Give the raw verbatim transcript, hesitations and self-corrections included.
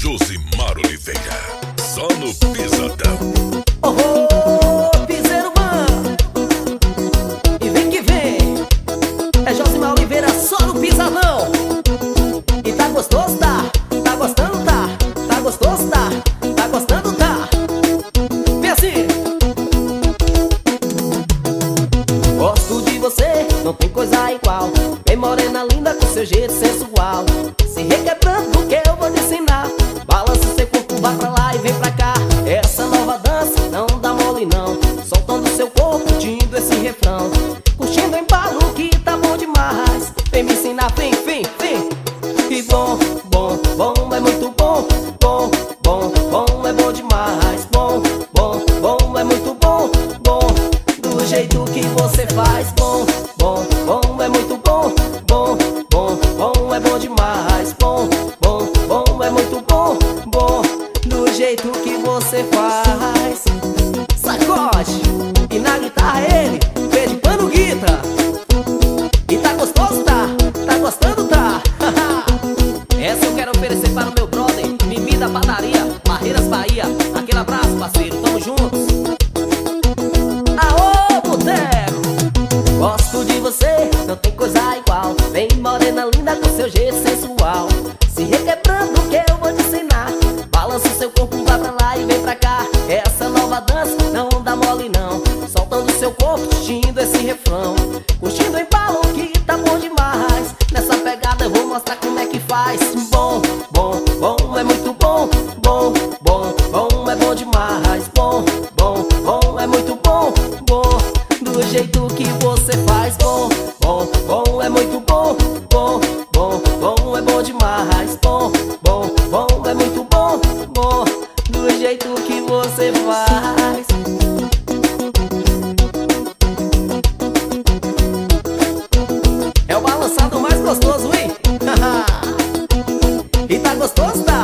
Josimar Oliveira, só no Pisadão. Oh, oh, piseiro, mano, e vem que vem. É Josimar Oliveira só no Pisadão. E tá gostoso, tá? Tá gostando, tá? Tá gostoso, tá? Tá gostando, tá? Vem assim. Gosto de você, não tem coisa igual. Bem morena, linda, com seu jeito sensual. Se requebrando que eu vou te ensinar. Balança seu corpo, vai pra lá e vem pra cá. Essa nova dança não dá mole não. Soltando seu corpo, curtindo esse refrão. Curtindo o embalo que tá bom demais. Vem me ensinar, vem, vem, vem. E bom, bom, bom, é muito bom. Bom, bom, bom, é bom demais. Bom, bom, bom, é muito bom. Bom, do jeito que você faz. Bom, bom, bom, é muito bom. Bom, bom, bom, é bom demais. Bom, bom, bom, é muito bom. Bom, do jeito que você faz. Sacode, e na guitarra ele pede pano guita. E tá gostoso, tá? Tá gostando, tá? Essa eu quero oferecer para o meu brother Mimi da padaria, Barreiras, Bahia. Aquele abraço, parceiro, tamo juntos. Aô, boteco, gosto de você, não tem coisa igual. Bem morena, linda, com seu jeito sensual. Se requebrando que eu vou te ensinar. Balança o seu corpo, vai pra lá e vem pra cá. Essa nova dança não dá mole não. Soltando seu corpo, curtindo esse refrão. Curtindo o embalo que tá bom demais. Nessa pegada eu vou mostrar como é que faz. Bom, bom, bom, é muito bom. Bom, bom, bom, é bom demais. Bom, bom, bom, é muito bom. Bom, do jeito que você faz. Bom, bom, bom, é muito bom. Bom, bom, bom, é bom demais. Bom, bom, bom, é muito bom. Bom, do jeito que você faz. É o balançado mais gostoso, hein? E tá gostoso, tá?